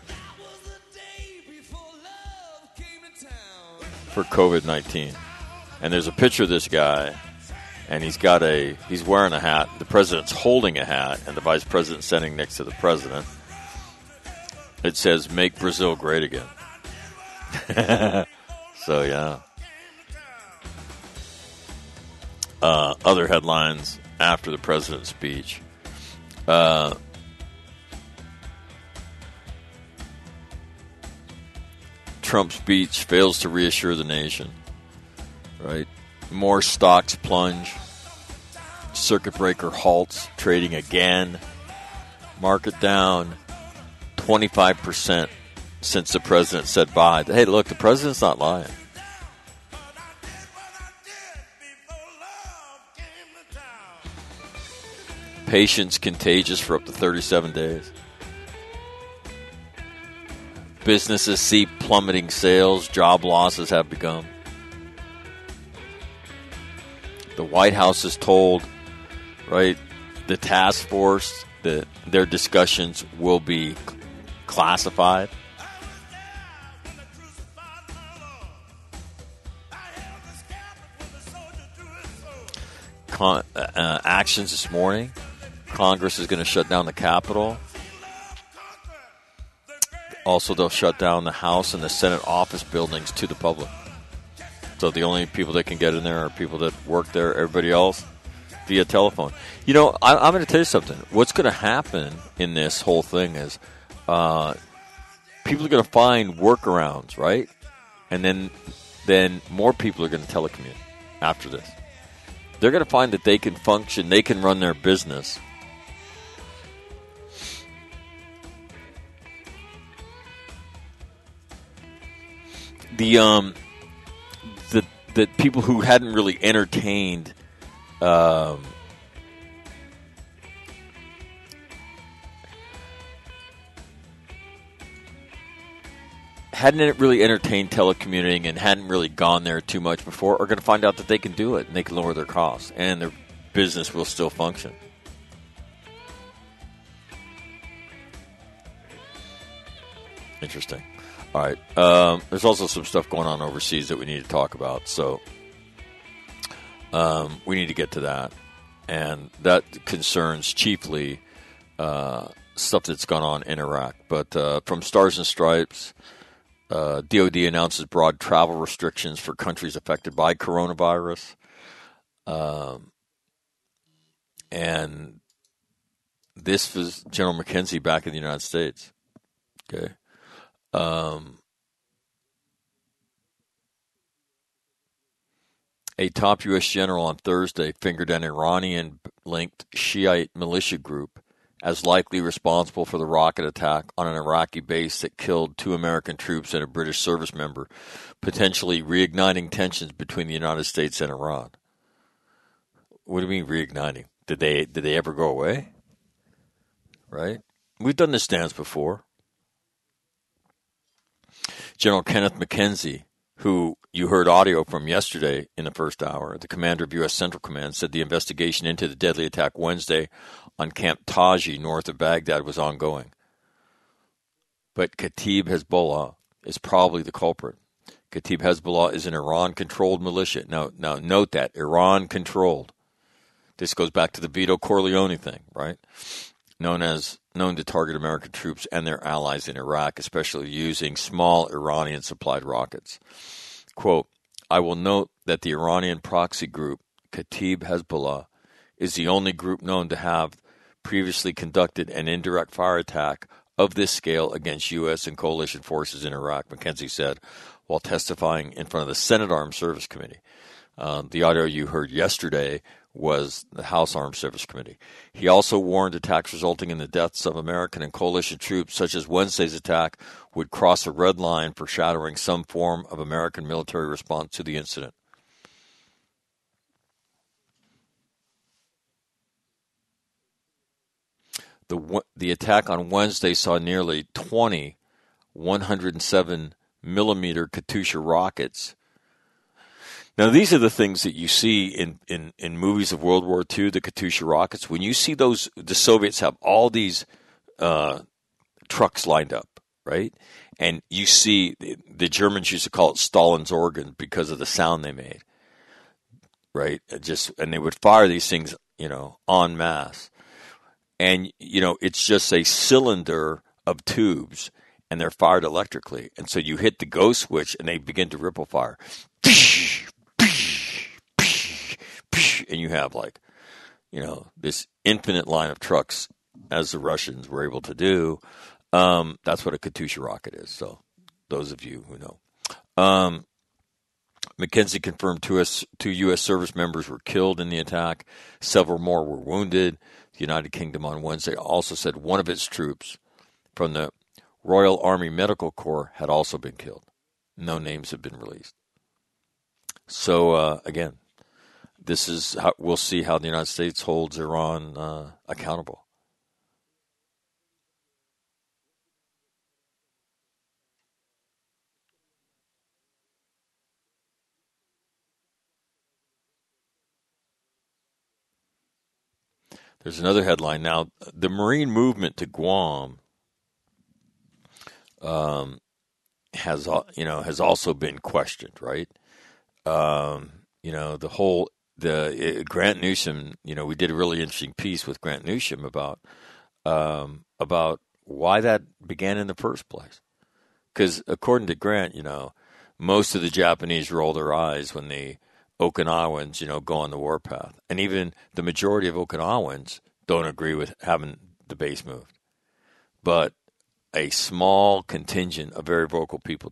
for covid nineteen. And there's a picture of this guy, and he's got a he's wearing a hat. The president's holding a hat, and the vice president's standing next to the president. It says, "Make Brazil great again." So, yeah. Uh, other headlines after the president's speech. Uh, Trump's speech fails to reassure the nation. Right? More stocks plunge. Circuit breaker halts trading again. Market down twenty-five percent since the president said bye. Hey, look, the president's not lying. Patience contagious for up to thirty-seven days. Businesses see plummeting sales. Job losses have begun. The White House has told, right, the task force that their discussions will be classified. Con- uh, actions this morning. Congress is going to shut down the Capitol. Also, they'll shut down the House and the Senate office buildings to the public. So the only people that can get in there are people that work there. Everybody else via telephone. You know, I, I'm going to tell you something. What's going to happen in this whole thing is uh, people are going to find workarounds, right? And then, then more people are going to telecommute after this. They're going to find that they can function, they can run their business. The um, the the people who hadn't really entertained um, hadn't really entertained telecommuting and hadn't really gone there too much before are going to find out that they can do it and they can lower their costs and their business will still function. Interesting. All right. Um, there's also some stuff going on overseas that we need to talk about. So um, we need to get to that. And that concerns chiefly uh, stuff that's gone on in Iraq. But uh, from Stars and Stripes, uh, D O D announces broad travel restrictions for countries affected by coronavirus. Um, and this was General McKenzie back in the United States. Okay. Um, a top U S general on Thursday fingered an Iranian-linked Shiite militia group as likely responsible for the rocket attack on an Iraqi base that killed two American troops and a British service member, potentially reigniting tensions between the United States and Iran. What do you mean reigniting? Did they did they ever go away? Right? We've done this dance before. General Kenneth McKenzie, who you heard audio from yesterday in the first hour, the commander of U S Central Command, said the investigation into the deadly attack Wednesday on Camp Taji north of Baghdad was ongoing. But Kataib Hezbollah is probably the culprit. Kataib Hezbollah is an Iran-controlled militia. Now, now note that, Iran-controlled. This goes back to the Vito Corleone thing, right? Known as known to target American troops and their allies in Iraq, especially using small Iranian-supplied rockets. Quote, I will note that the Iranian proxy group, Kataib Hezbollah, is the only group known to have previously conducted an indirect fire attack of this scale against U S and coalition forces in Iraq, McKenzie said, while testifying in front of the Senate Armed Service Committee. Uh, the audio you heard yesterday was the House Armed Services Committee. He also warned attacks resulting in the deaths of American and coalition troops, such as Wednesday's attack, would cross a red line, foreshadowing some form of American military response to the incident. The, the attack on Wednesday saw nearly twenty one hundred seven millimeter Katyusha rockets. Now, these are the things that you see in, in, in movies of World War Two, the Katyusha rockets. When you see those, the Soviets have all these uh, trucks lined up, right? And you see, the Germans used to call it Stalin's organ because of the sound they made, right? Just, and they would fire these things, you know, en masse. And, you know, it's just a cylinder of tubes, and they're fired electrically. And so you hit the go switch, and they begin to ripple fire. And you have, like, you know, this infinite line of trucks, as the Russians were able to do. Um, that's what a Katyusha rocket is. So those of you who know. Um, McKenzie confirmed two, S, two U S service members were killed in the attack. Several more were wounded. The United Kingdom on Wednesday also said one of its troops from the Royal Army Medical Corps had also been killed. No names have been released. So, uh, again, this is how we'll see how the United States holds Iran uh, accountable. There's another headline now. The Marine movement to Guam um, has, you know, has also been questioned, right? Um, you know, the whole the uh, Grant Newsom. You know, we did a really interesting piece with Grant Newsom about um, about why that began in the first place. Because according to Grant, you know, most of the Japanese roll their eyes when the Okinawans, you know, go on the warpath. And even the majority of Okinawans don't agree with having the base moved. But a small contingent of very vocal people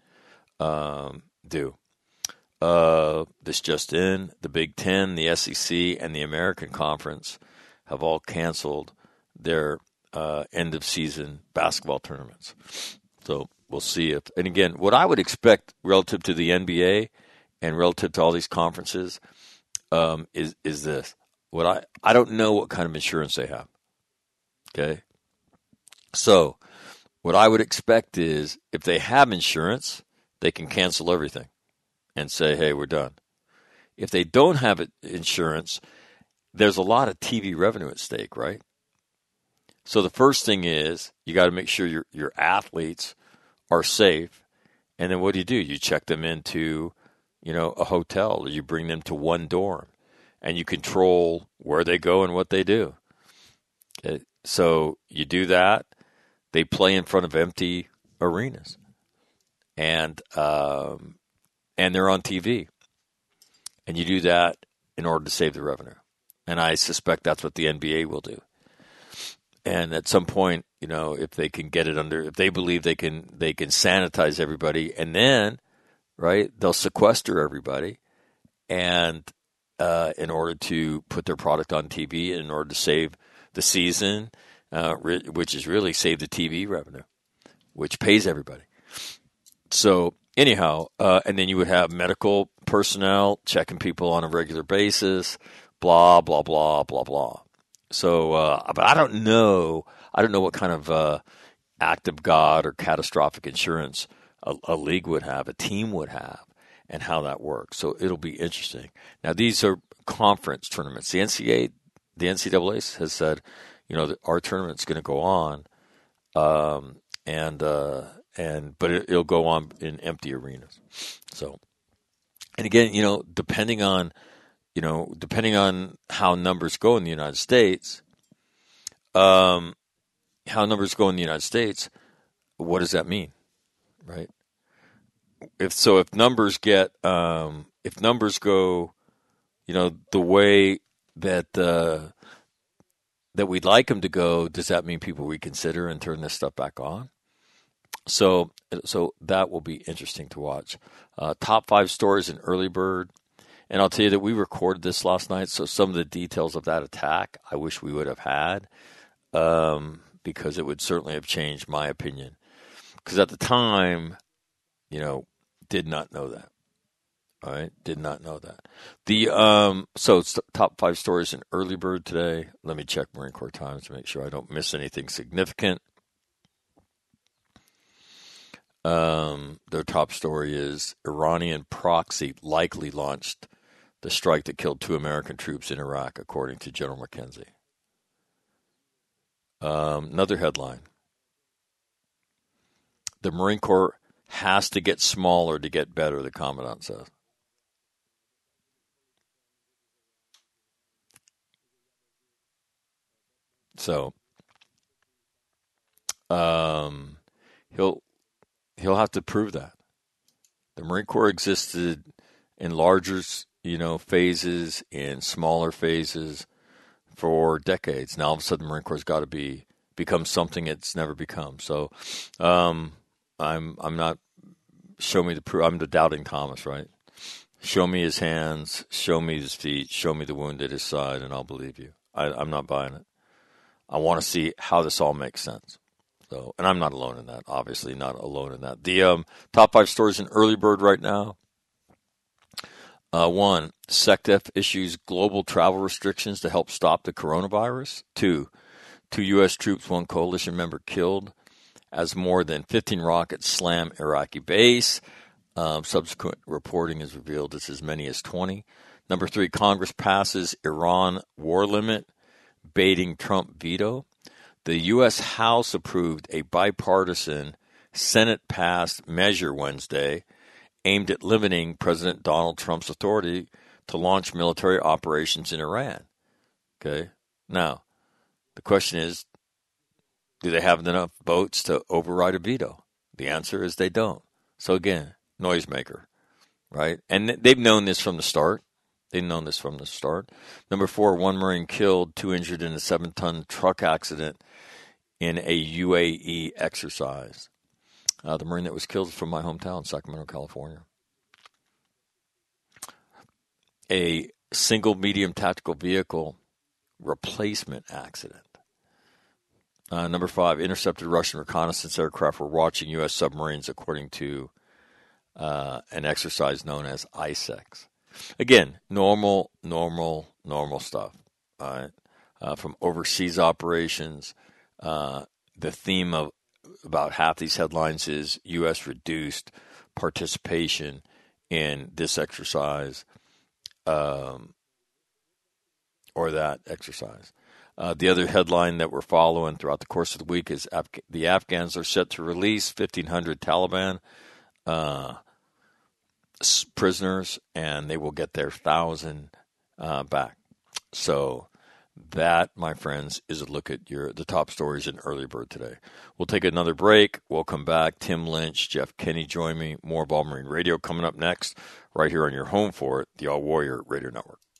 um, do. Uh, this just in, the Big Ten, the S E C, and the American Conference have all canceled their uh, end-of-season basketball tournaments. So we'll see if, and again, what I would expect relative to the N B A and relative to all these conferences, um, is is this. What I, I don't know what kind of insurance they have. Okay? So what I would expect is if they have insurance, they can cancel everything and say, hey, we're done. If they don't have it, insurance, there's a lot of T V revenue at stake, right? So the first thing is you got to make sure your your athletes are safe. And then what do you do? You check them into, you know, a hotel, or you bring them to one dorm, and you control where they go and what they do. Okay. So you do that. They play in front of empty arenas, and um, and they're on T V. And you do that in order to save the revenue. And I suspect that's what the N B A will do. And at some point, you know, if they can get it under, if they believe they can, they can sanitize everybody, and then, right, they'll sequester everybody, and uh, in order to put their product on T V, in order to save the season, uh, which is really save the T V revenue, which pays everybody. So anyhow, uh, and then you would have medical personnel checking people on a regular basis, blah blah blah blah blah. So, uh, but I don't know. I don't know what kind of uh, act of God or catastrophic insurance a, a league would have, a team would have, and how that works. So it'll be interesting. Now, these are conference tournaments. The N C A A, the N C double A has said, you know, that our tournament's going to go on, um, and uh, and but it, it'll go on in empty arenas. So, and again, you know, depending on. You know, depending on how numbers go in the United States, um, how numbers go in the United States, what does that mean, right? If so, if numbers get, um, if numbers go, you know, the way that uh, that we'd like them to go, does that mean people reconsider and turn this stuff back on? So, so that will be interesting to watch. Uh, top five stories in Early Bird. And I'll tell you that we recorded this last night, so some of the details of that attack I wish we would have had, um, because it would certainly have changed my opinion. Because at the time, you know, did not know that. All right, did not know that. The um, so it's the top five stories in Early Bird today. Let me check Marine Corps Times to make sure I don't miss anything significant. Um, their top story is Iranian proxy likely launched the strike that killed two American troops in Iraq, according to General McKenzie. Um, another headline: the Marine Corps has to get smaller to get better, the Commandant says. So, um, he'll he'll have to prove that. The Marine Corps existed in larger, you know, phases, in smaller phases for decades. Now all of a sudden, the Marine Corps has got to be become something it's never become. So, um, I'm I'm not. Show me the proof. I'm the doubting Thomas, right? Show me his hands. Show me his feet. Show me the wound at his side, and I'll believe you. I, I'm not buying it. I want to see how this all makes sense. So, and I'm not alone in that. Obviously, not alone in that. The um, top five stories in Early Bird right now. Uh, one, SecDef issues global travel restrictions to help stop the coronavirus. Two, two U S troops, one coalition member killed as more than fifteen rockets slam Iraqi base. Um, subsequent reporting has revealed it's as many as twenty. Number three, Congress passes Iran war limit, baiting Trump veto. The U S House approved a bipartisan Senate-passed measure Wednesday aimed at limiting President Donald Trump's authority to launch military operations in Iran. Okay, now the question is, do they have enough votes to override a veto? The answer is they don't. So again, noisemaker, right? And they've known this from the start. They've known this from the start. Number four, one Marine killed, two injured in a seven-ton truck accident in a U A E exercise. Uh, the Marine that was killed is from my hometown, Sacramento, California. A single medium tactical vehicle replacement accident. Uh, number five, intercepted Russian reconnaissance aircraft were watching U S submarines, according to uh, an exercise known as I S E X. Again, normal, normal, normal stuff. All right, uh, from overseas operations, uh, the theme of about half these headlines is U S reduced participation in this exercise um, or that exercise. Uh, the other headline that we're following throughout the course of the week is Af- the Afghans are set to release fifteen hundred Taliban uh, s- prisoners, and they will get their one thousand uh, back. So that, my friends, is a look at your the top stories in Early Bird today. We'll take another break. We'll come back. Tim Lynch, Jeff Kinney join me. More Ball Marine Radio coming up next, right here on your home for it, the All Warrior Radio Network.